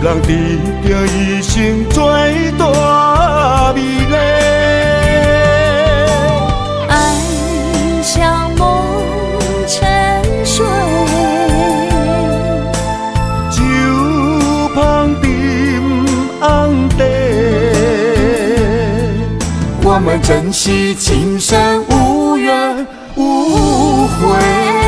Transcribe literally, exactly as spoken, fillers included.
人值得一生最大美丽。 爱像梦沉睡， 酒香沉红茶，我们珍惜今生无怨无悔。